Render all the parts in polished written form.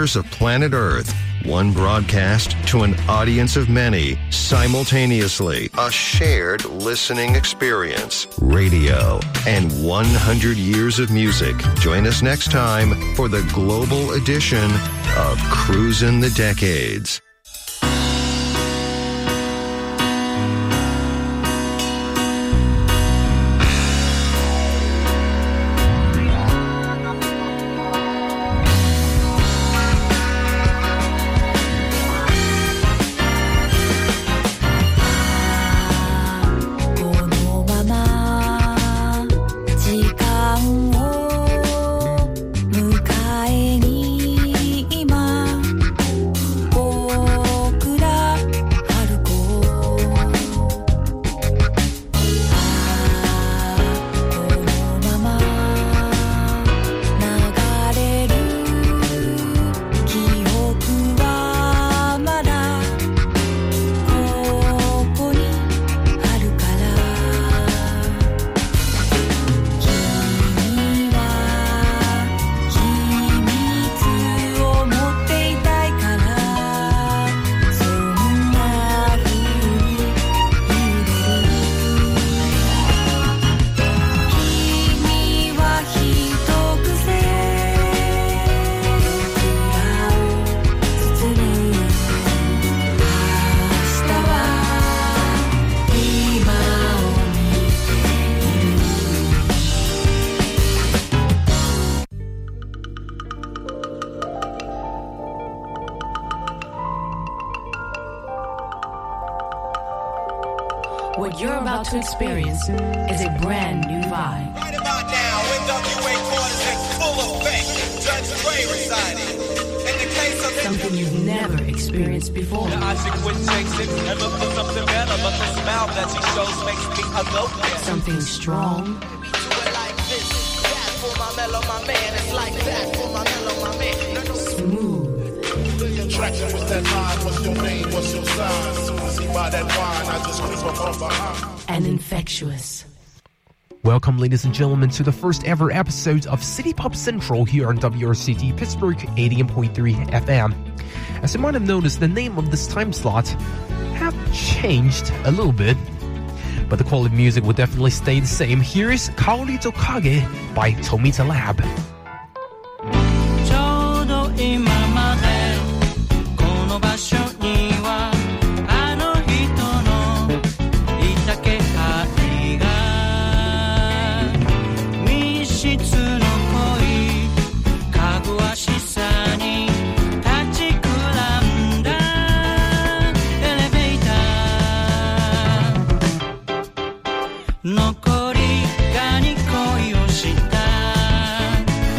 corners of planet Earth. One broadcast to an audience of many, simultaneously. A shared listening experience. Radio and 100 years of music. Join us next time for the global edition of Cruisin' the Decades. What you're about to experience is a brand new vibe. Right about now, NWA quarters in full effect. Judge Ray residing. In the case of something you've never experienced before. The Isaac quit chasing and look for something better, but the smile that he shows makes me a go-getter. Something strong. We do it like this. That for my mellow, my man. It's like that for my mellow, my man. Smooth. Attraction with that line, what's your name, what's your sign? Soon as he buy that wine, I just creep up from behind. And infectious. Welcome, ladies and gentlemen, to the first ever episode of City Pop Central here on WRCT Pittsburgh 88.3 FM. As you might have noticed, the name of this time slot have changed a little bit, but the quality of music will definitely stay the same. Here is Kaori Tokage by Tomita Lab. 場所にはあの人のいた気配が密室の恋かぐわしさに立ちくらんだエレベーター残りがに恋をした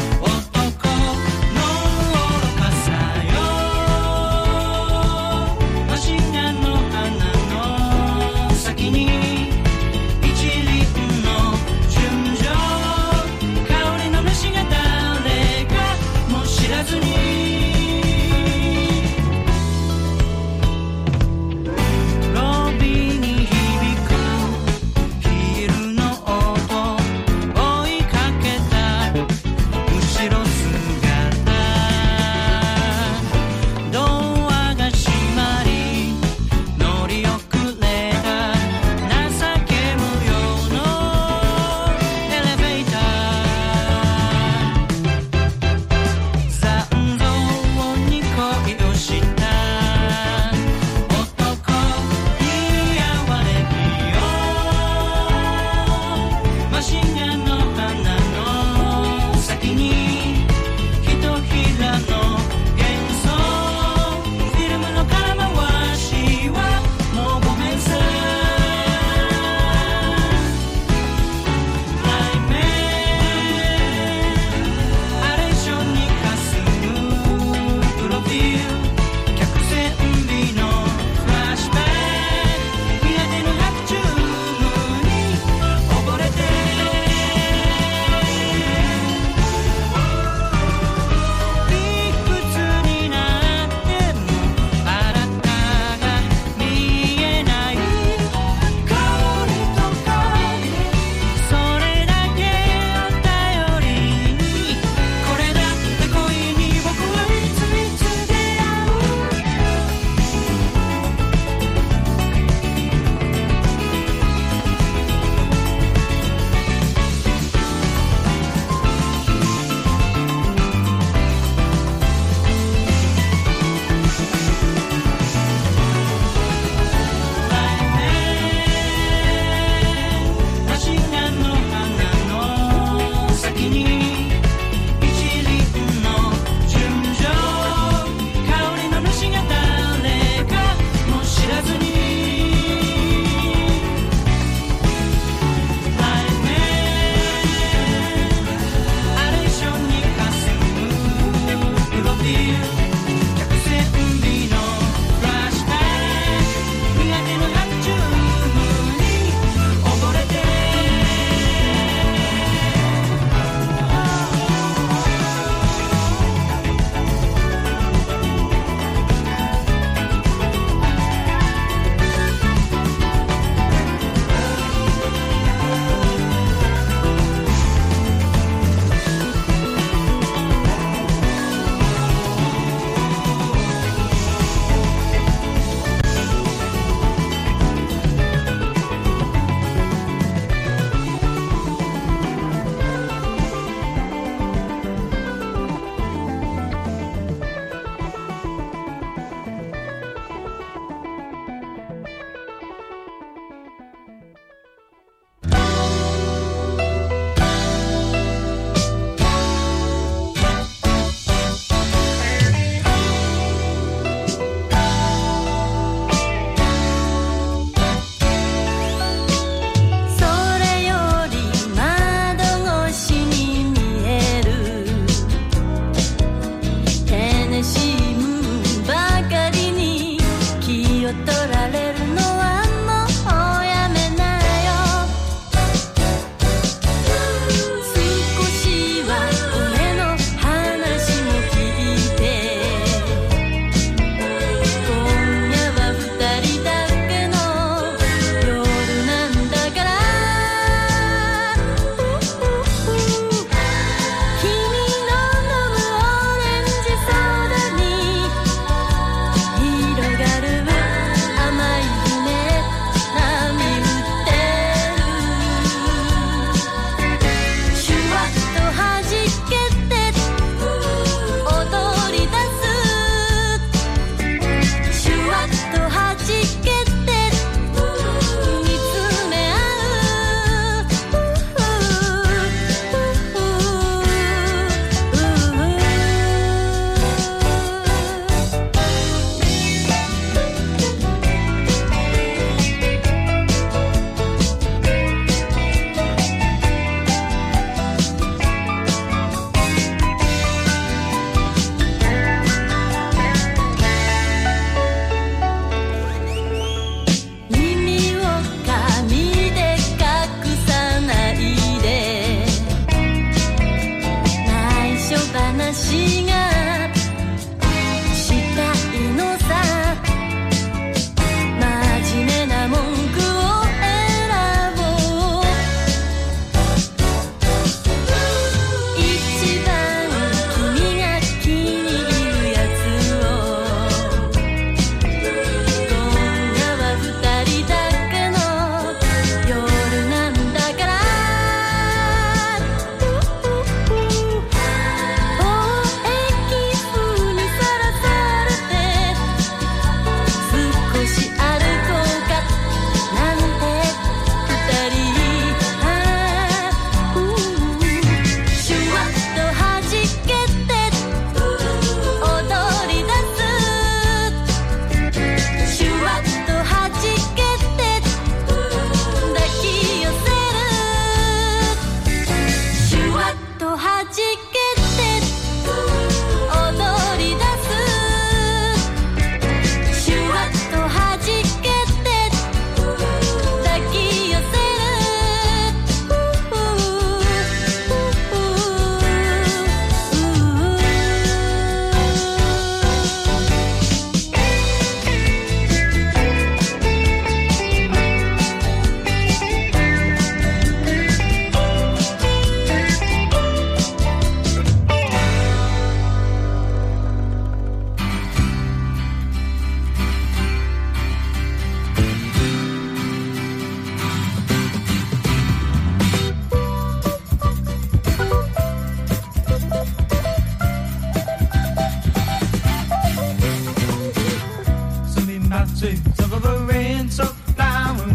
bounces of a rain so flower.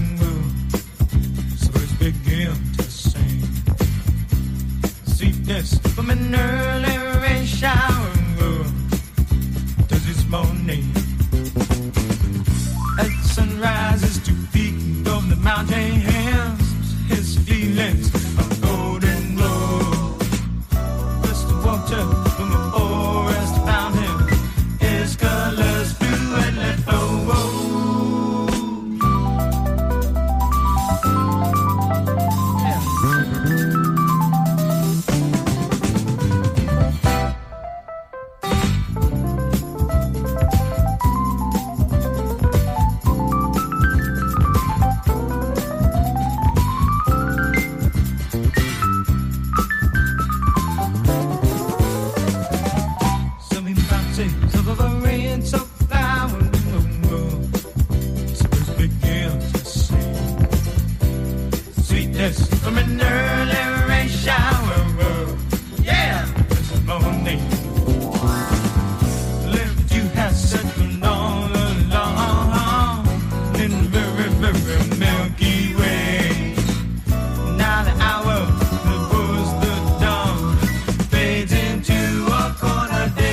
So birds begin to sing. Sweetness from an early rain shower does its morning. As the sun rises to peak of the mountain hands, his feelings of golden glow. Just the water from the forest found him, his colors blue and let flow. From an early rain shower, yeah, this morning. Left you has settled all along in the very, very Milky Way. Now the hour that was the dawn fades into a corner day.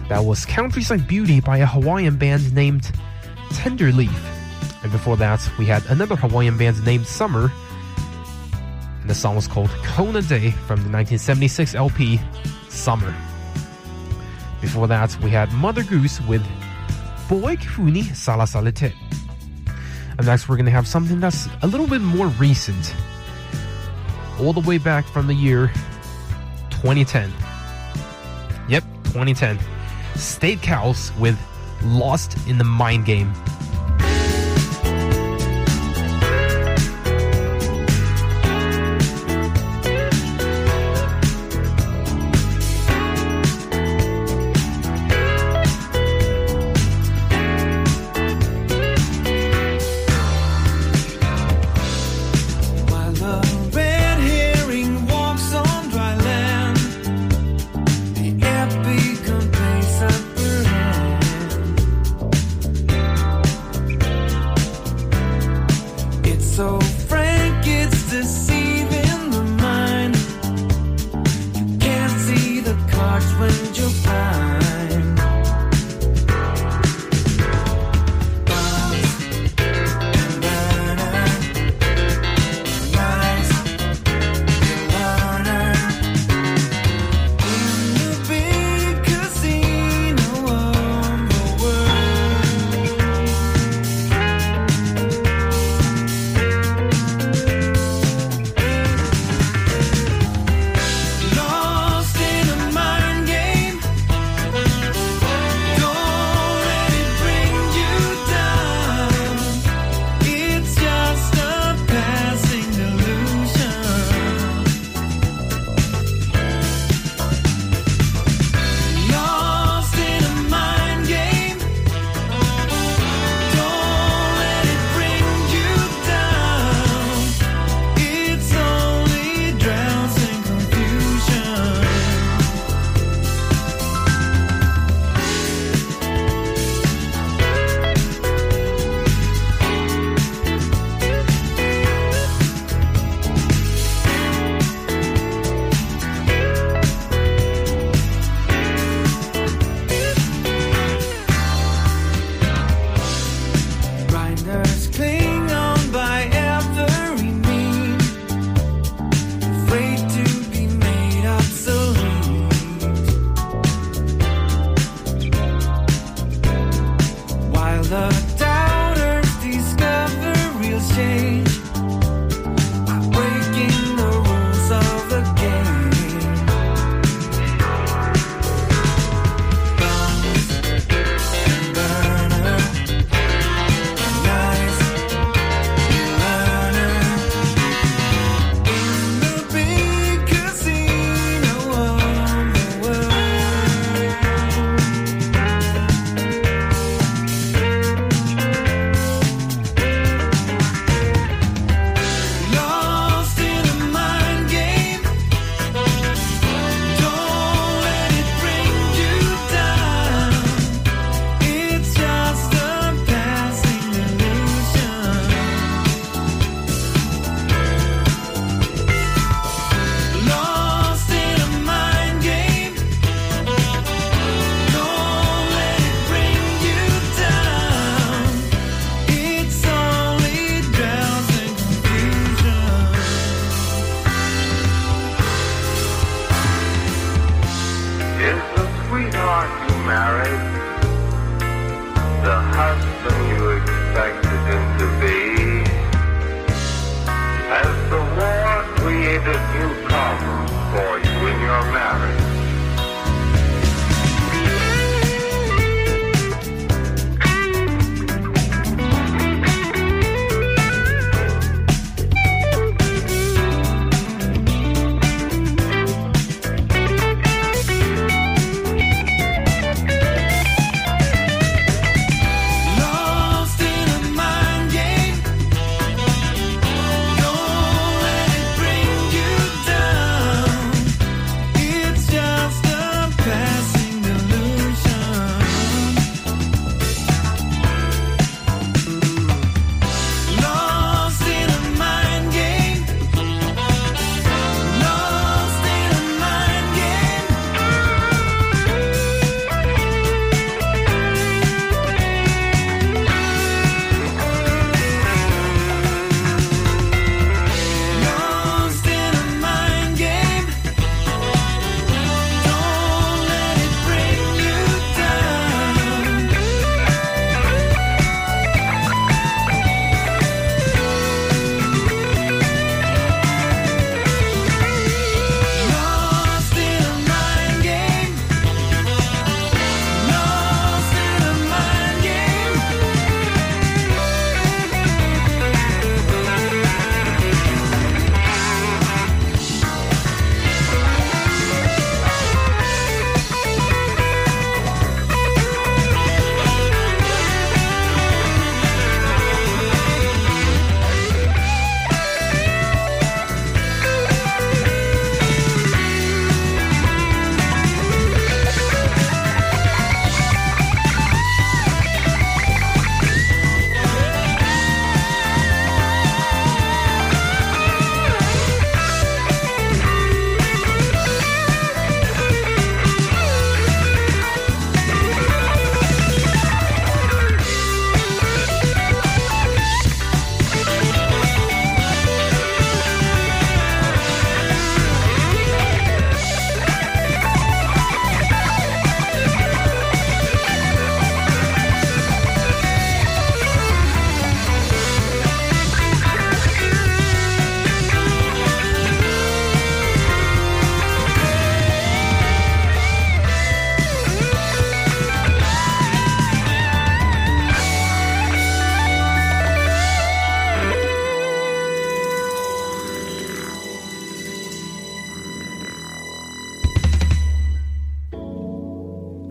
That was Countryside Beauty by a Hawaiian band named Tenderleaf. And before that, we had another Hawaiian band named Summer. And the song was called Kona Day from the 1976 LP, Summer. Before that, we had Mother Goose with Boek Huni Sala Salite. And next, we're going to have something that's a little bit more recent. All the way back from the year 2010. Yep, 2010. State Cows with Lost in the Mind Game.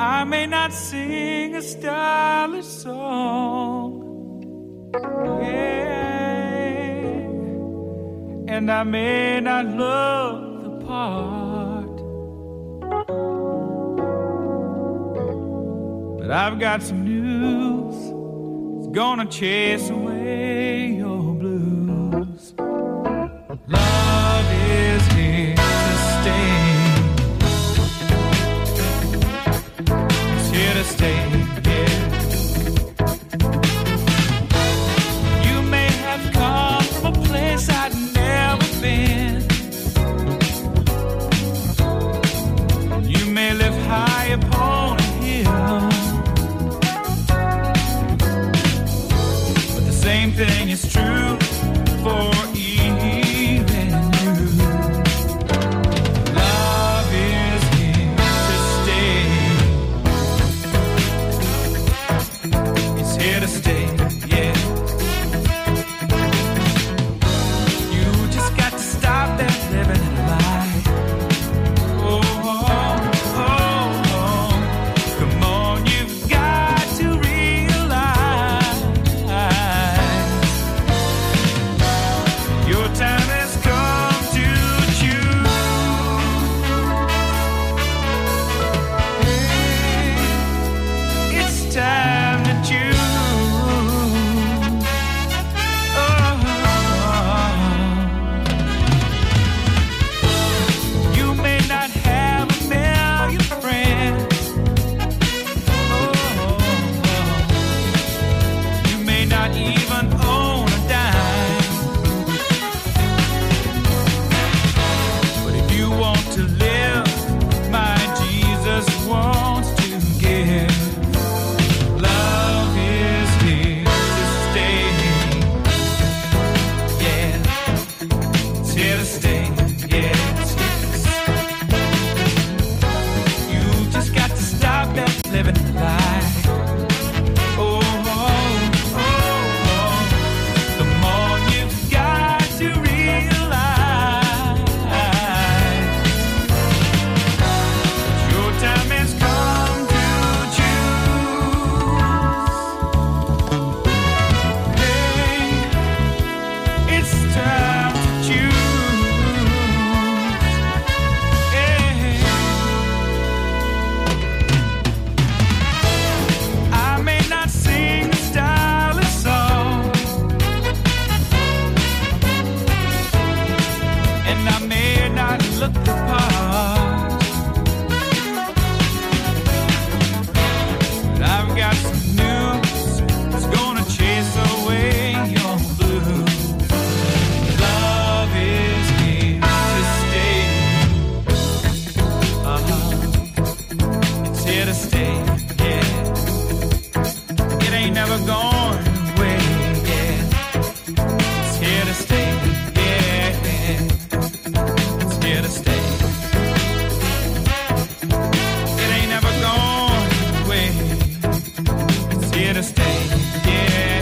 I may not sing a stylish song, yeah, and I may not look the part, but I've got some news. It's gonna chase away your blues. Love is here to stay. It's here to stay, yeah. You may have come from a place I'd never been. You may live high upon a hill, but the same thing is true for even you. Love is here to stay. It's here to stay, yeah. You just got to stop that living lie. Oh, oh, oh, oh. Come on, you've got to realize your time has come to choose. It's time to choose. You may not have a million friends. You may not even own a dime. But if you want to live, my Jesus wants to give. Love is here to stay. Yeah, it's here to stay. Yes, yes. You just got to stop that living lie. Oh, oh, oh, oh. Come on, you've got to realize your time has come to choose. Hey, it's time to choose. Hey. I may not sing a stylish song, and I may not look the part, but I've got some news that's gonna chase away your blues. Love is here to stay. It's here to stay, yeah. It ain't never going away, yeah. It's here to stay, yeah. It's here to stay. It ain't never going away. It's here to stay, yeah.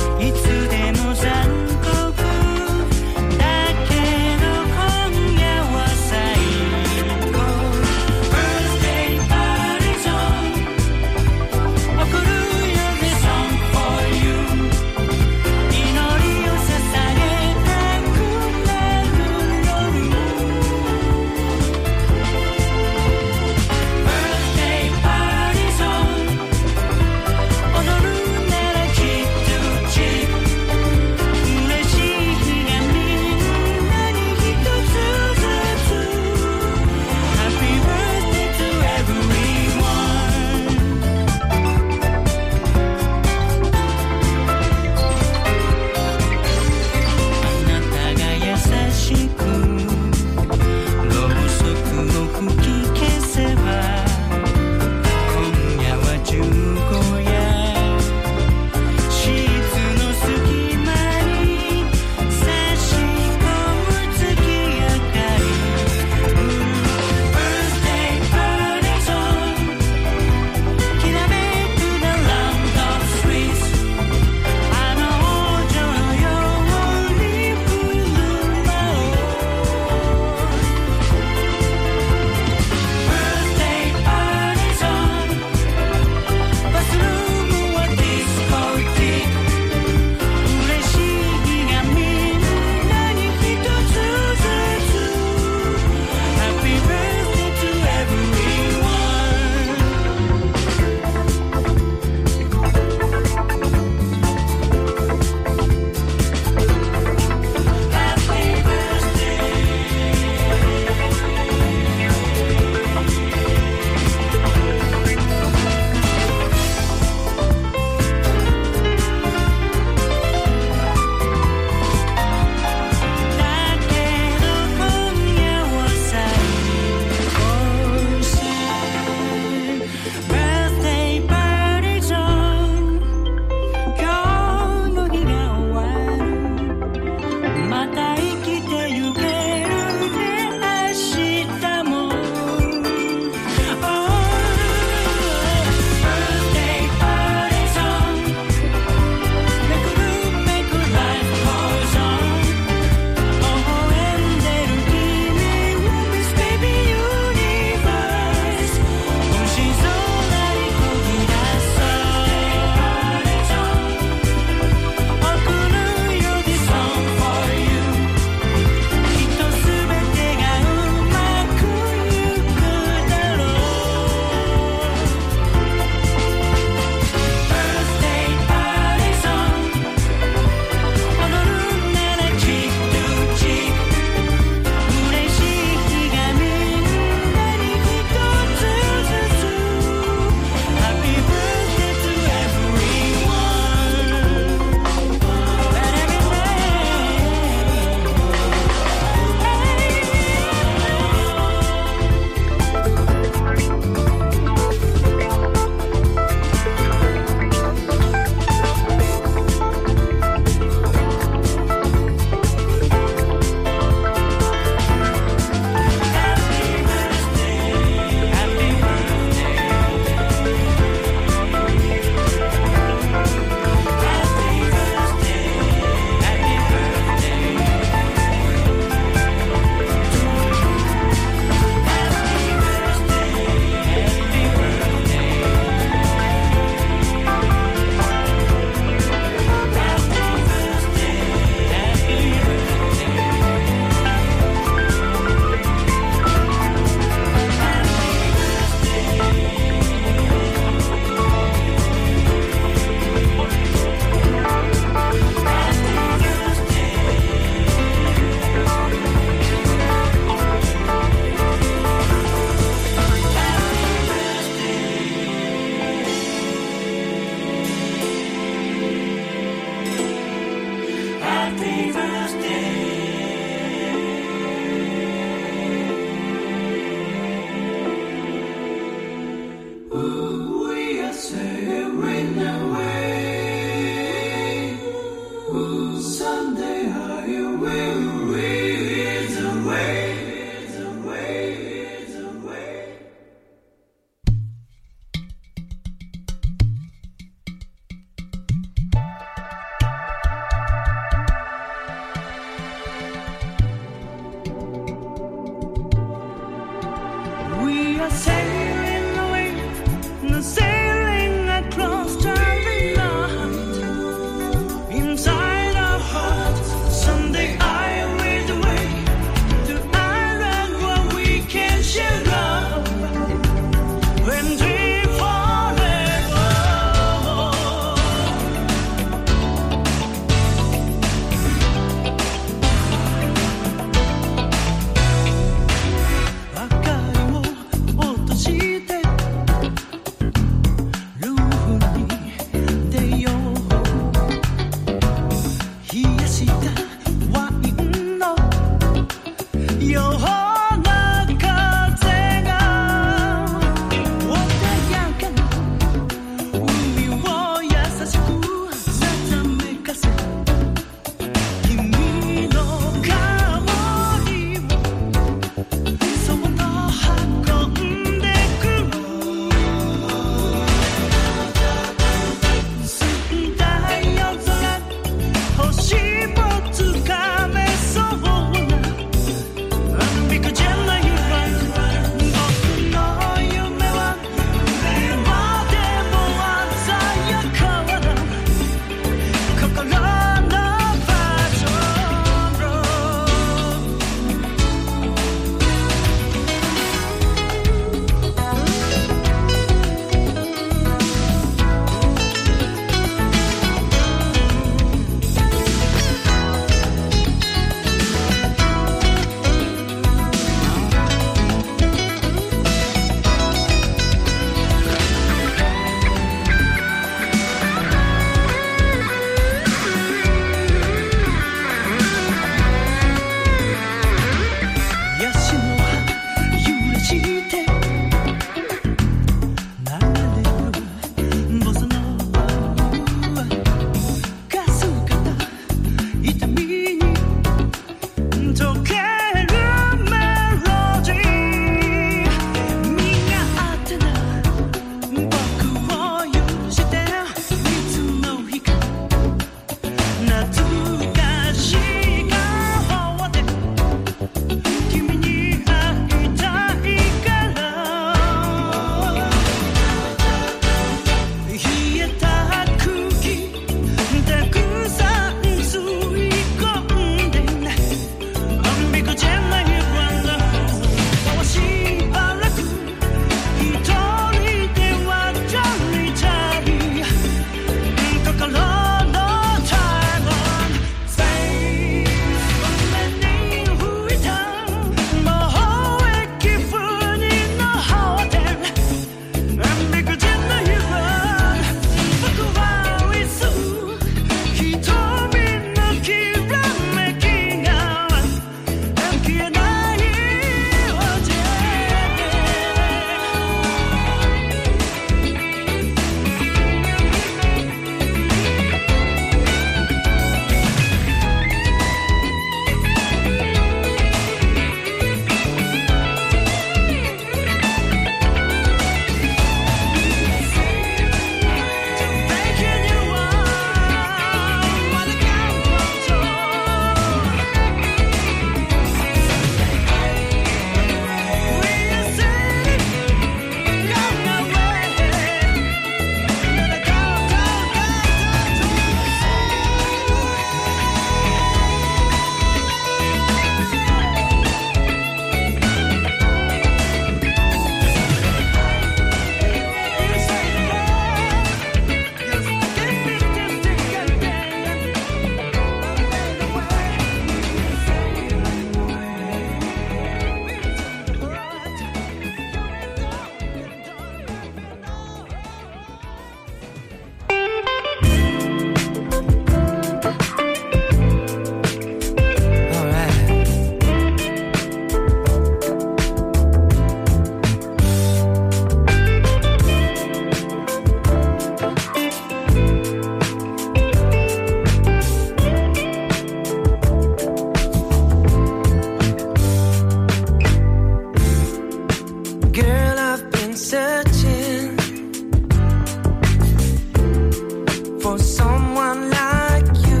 someone like you.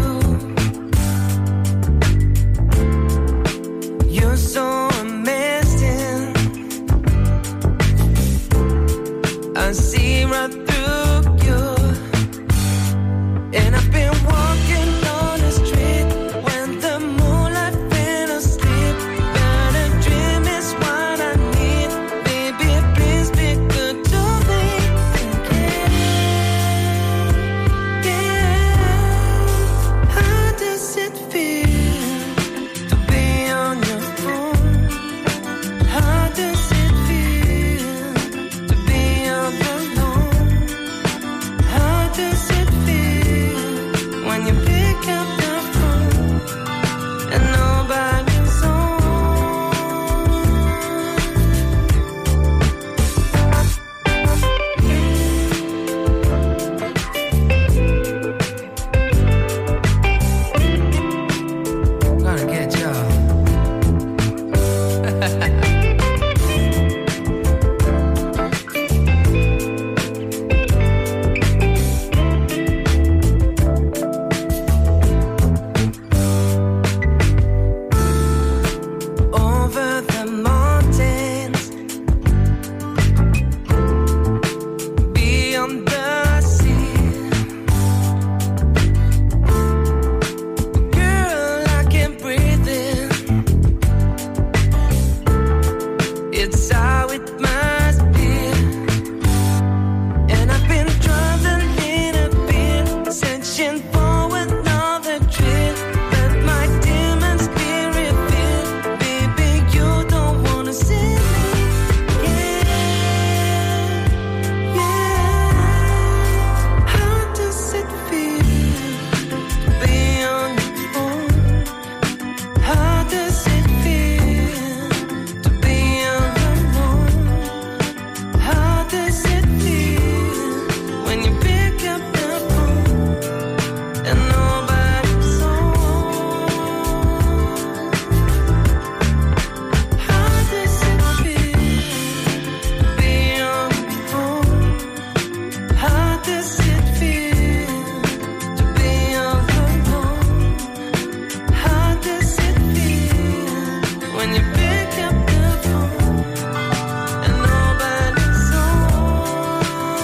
You're so amazing. I see right through you. And I've been walking on the street when the moonlight fell asleep. But a dream is what I need. Baby, please be good to me. Yeah. How does it feel to be on your phone? How does it feel to be all alone? How does it feel when you pick up the phone and nobody's home? Gonna get y'all. Over the mountains, beyond the sea. Girl, I can't breathe in. It's how it must be. And I've been driving in a bit, searching for another trip. But my demons clear it fit. Baby, you don't wanna see me. Yeah, yeah. How does it feel to be on your phone? How does it feel to be all alone? How does it feel when you pick up the phone and nobody's home? How does it feel to be on your phone? How does it feel to be all alone? How does it feel when you pick up the phone and nobody's home?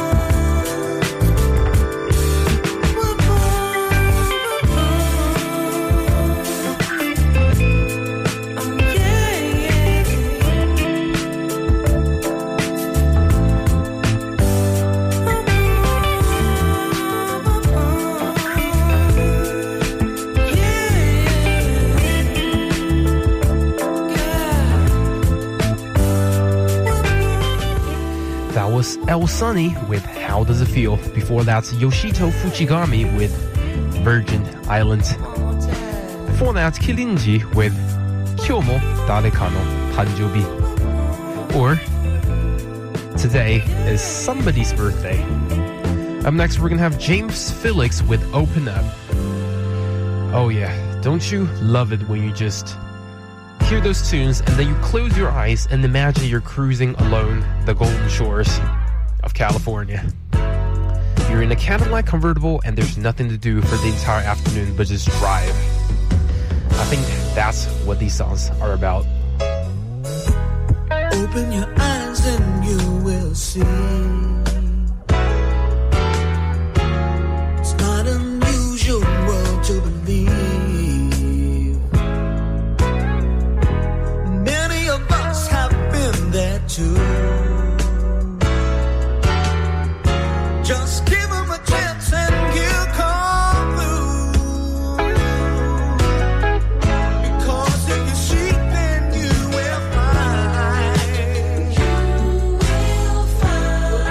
That was El Sunny with How Does It Feel. Before that, Yoshito Fujigami with Virgin Islands. Before that, Kilinji with Kyomo Dareka no Tanjobi. Or, today is somebody's birthday. Up next, we're gonna have James Felix with Open Up. Oh yeah, don't you love it when you just hear those tunes and then you close your eyes and imagine you're cruising alone the golden shores of California. You're in a Cadillac convertible and there's nothing to do for the entire afternoon but just drive. I think that's what these songs are about. Open your eyes and you will see. It's not unusual to believe. Many of us have been there too. Just give them a chance and you'll come through. Because if you seek, then you will find. You will find.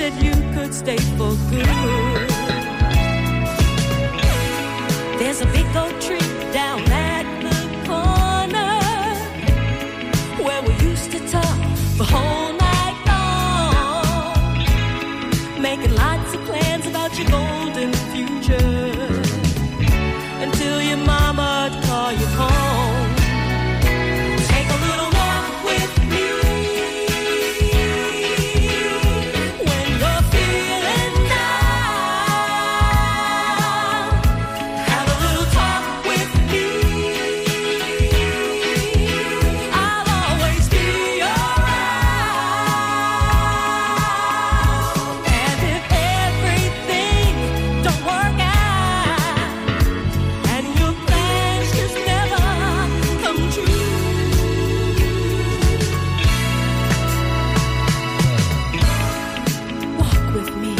that you could stay for good. There's a big oak tree down at the corner where we used to talk the whole night long, making lots of plans about your golden future, until your mama'd call you home. Take a little walk with me when you're feeling down. Have a little talk with me. I'll always be around. And if everything don't work out and your plans just never come true, walk with me.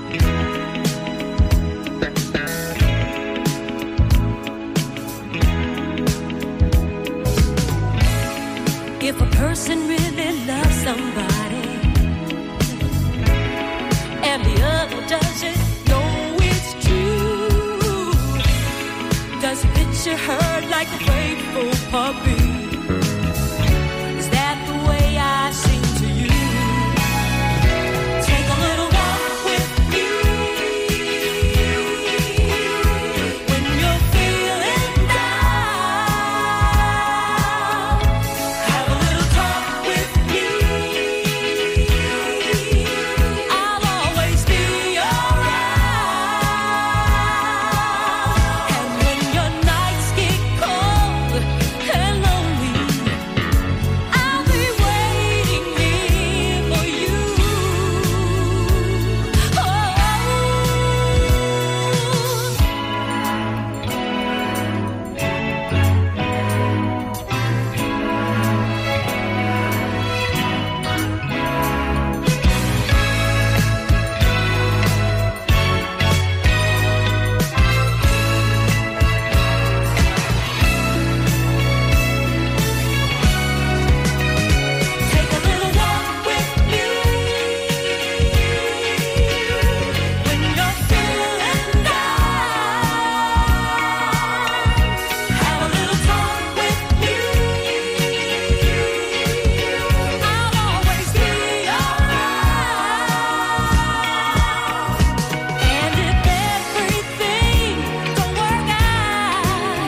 If a person really loves somebody and the other doesn't know it's true, does it fit your hurt like a faithful puppy? Is that the way I sing to you? Take a little walk with me when you're feeling down. Have a little talk with me. I'll always be around. And when your nights get cold and lonely, I'll be waiting here for you. Take a little walk with me when you're feeling down. Have a little talk with me. I'll always be around. And if everything don't work out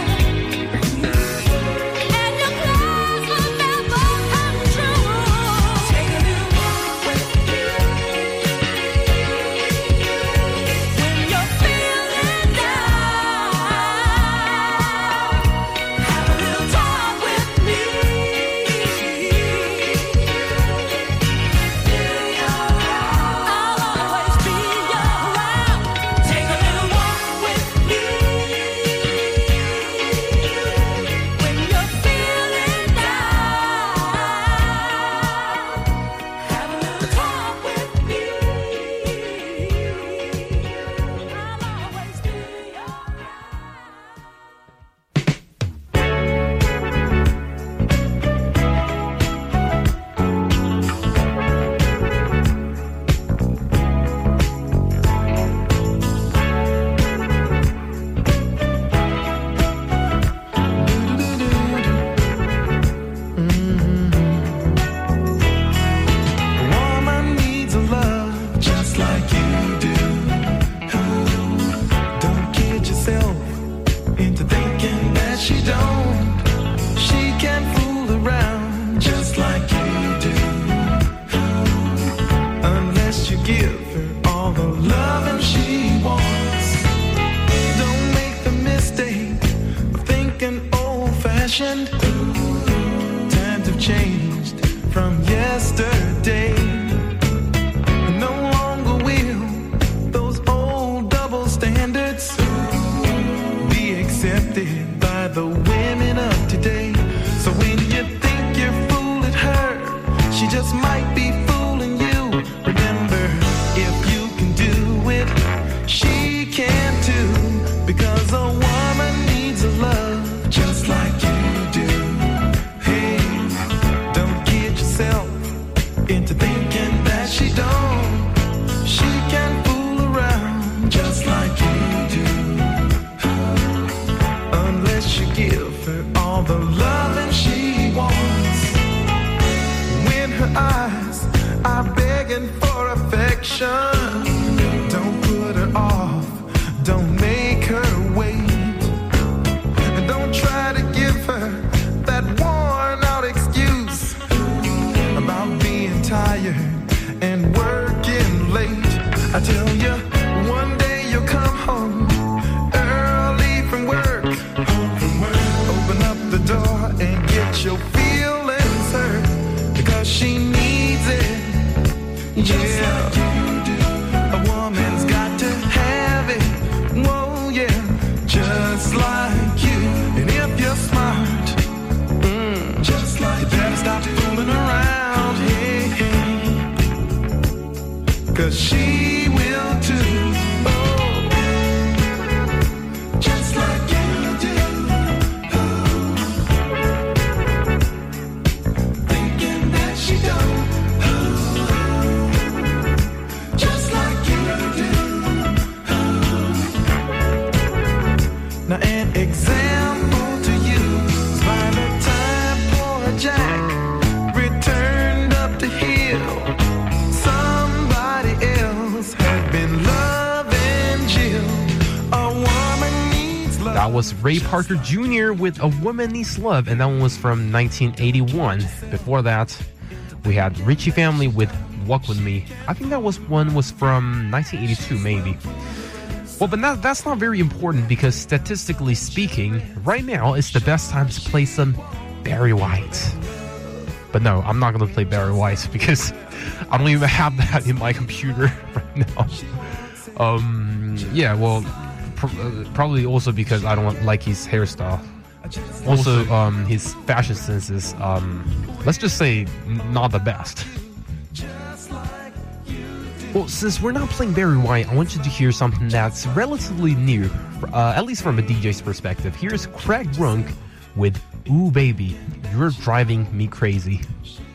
and your plans will never come true, take a little walk with me when you're feeling down. Have a little talk with me. I'll always be around. Take a little walk with me when you're feeling down. Have a little talk with me. I'll always be around. A woman needs a love just like you do. Don't kid yourself into thinking that she don't. She can fool around just like you do. Unless you give her all the loving she wants. Don't make the mistake of thinking old-fashioned. Times have changed from yesterday. No longer will those old double standards be accepted by the women of today. So when you think you're fooling her, she just might be fooling you. Remember, if you can do it, she can too. Because a woman needs a love just like you do. Hey, don't kid yourself the loving she wants. When her eyes are begging for affection, don't put her off, don't make her wait, and don't try to give her that worn out excuse about being tired and working late. I tell you, one day you'll come home early from work, open up the door and get your feelings hurt, because she needs it. Yeah, a woman's got to have it. Whoa, yeah, just like you. And if you're smart, just like you better stop fooling around, hey, hey. 'Cause she will too. Oh, just like you do. Oh, thinking that she don't. Oh, just like you do. Oh. Now an example to you is by the time poor Jack returned up the hill, somebody else had been loving Jill. A woman needs love. That was Ray Parker Jr. with A Woman Needs Love, and that one was from 1981. Before that, we had Richie Family with Walk With Me. I think that was from 1982, maybe. Well, but that's not very important, because statistically speaking, right now is the best time to play some Barry White. But no, I'm not going to play Barry White because I don't even have that in my computer right now. Yeah, well, probably also because I don't like his hairstyle. Also, his fashion sense is, let's just say, not the best. Well, since we're not playing Barry White, I want you to hear something that's relatively new, at least from a DJ's perspective. Here's Craig Runk with Ooh Baby, You're Driving Me Crazy.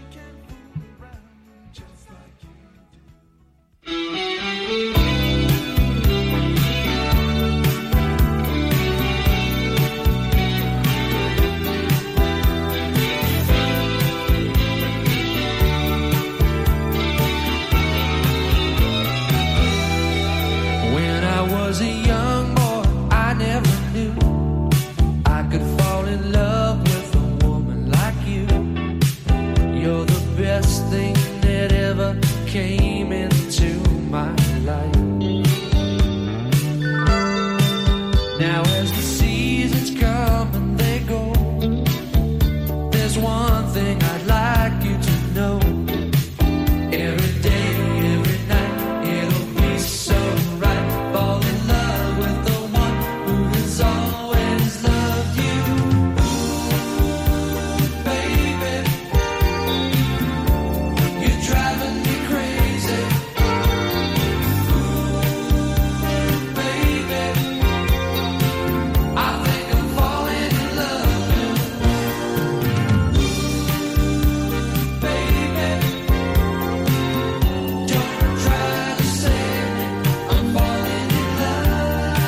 When I was a young boy, I never knew I could fall in love with a woman like you. You're the best thing that ever came into my life. Now as the seasons come and they go, there's one thing I'd like you to know. Every day, every night, it'll be so right. Fall in love with the one who has always loved you. Ooh, baby, you're driving me crazy. Ooh, baby, I think I'm falling in love. Ooh, baby, don't try to save me, I'm falling in love.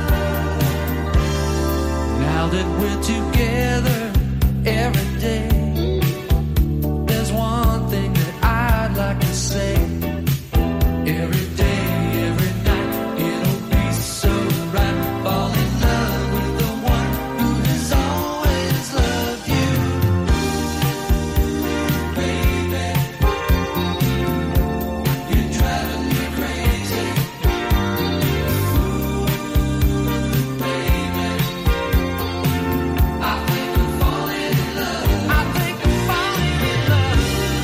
Now that we're together every day, there's one thing that I'd like to say. Every day, every night, it'll be so right. Fall in love with the one who has always loved you. Baby, you're driving me crazy. Ooh, baby, I think I'm falling in love. I think I'm falling in love.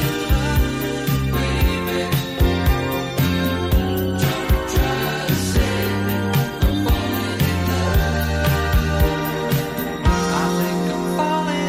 Baby, don't try to save me, I'm falling in love. I think I'm falling.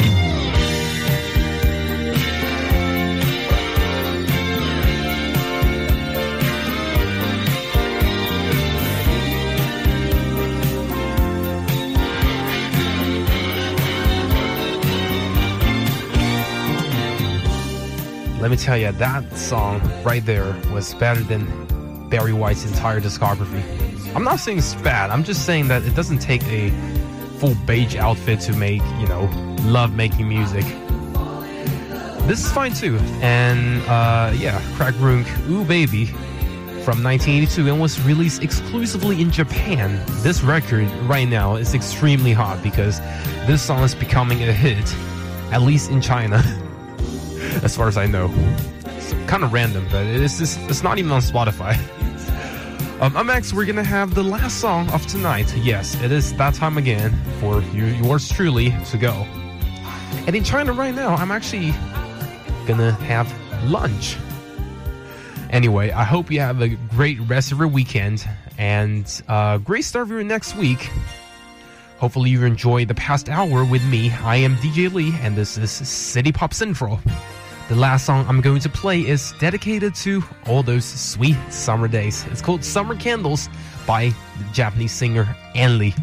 Let me tell you, that song right there was better than Barry White's entire discography. I'm not saying it's bad, I'm just saying that it doesn't take a full beige outfit to make, love making music. This is fine too. And Crack Runk, Ooh Baby from 1982 and was released exclusively in Japan. This record right now is extremely hot because this song is becoming a hit, at least in China, as far as I know. It's kind of random, but it's not even on Spotify. Up next, we're gonna have the last song of tonight. Yes, it is that time again for yours truly to go. And in China right now, I'm actually gonna have lunch. Anyway, I hope you have a great rest of your weekend and great start of your next week. Hopefully you enjoyed the past hour with me. I am DJ Lee, and this is City Pop Central. The last song I'm going to play is dedicated to all those sweet summer days. It's called Summer Candles by the Japanese singer Ann Lee.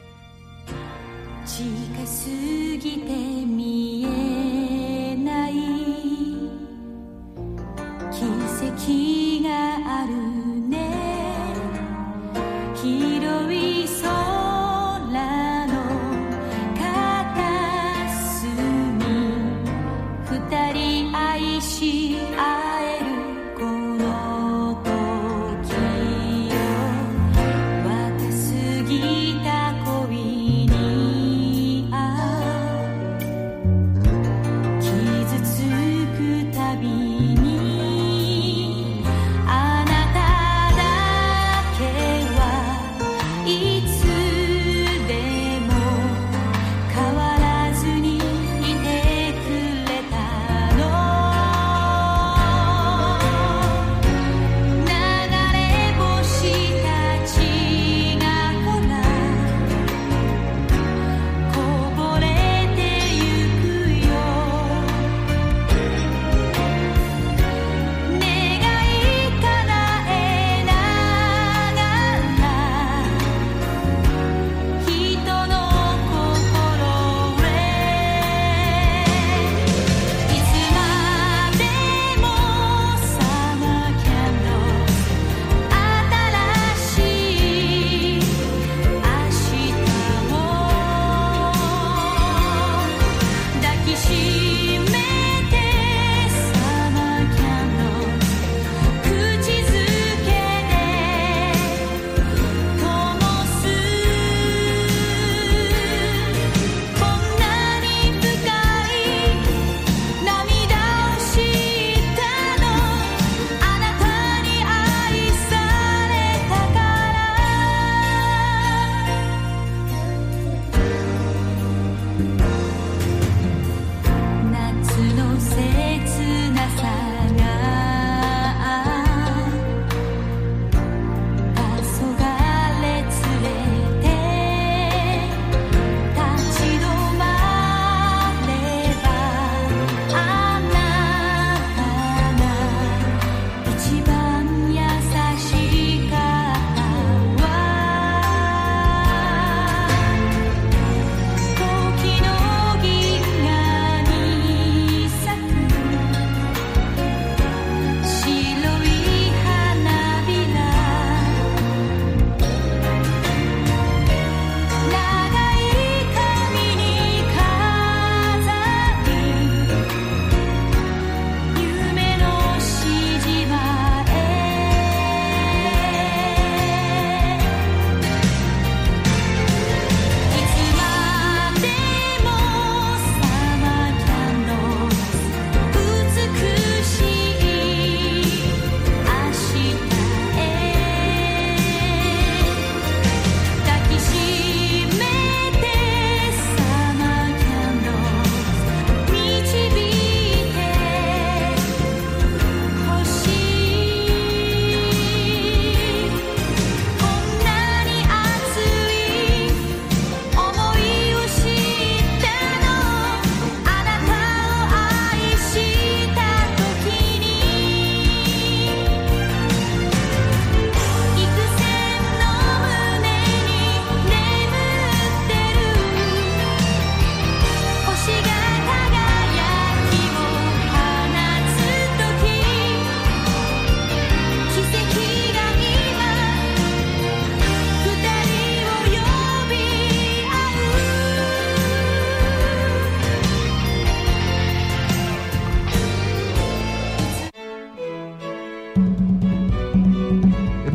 近すぎて見えない奇跡があるね広い空の片隅二人愛し合えるこの時よ若すぎた恋に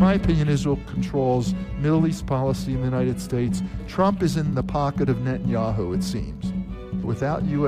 my opinion, Israel controls Middle East policy in the United States. Trump is in the pocket of Netanyahu, it seems. Without U.S.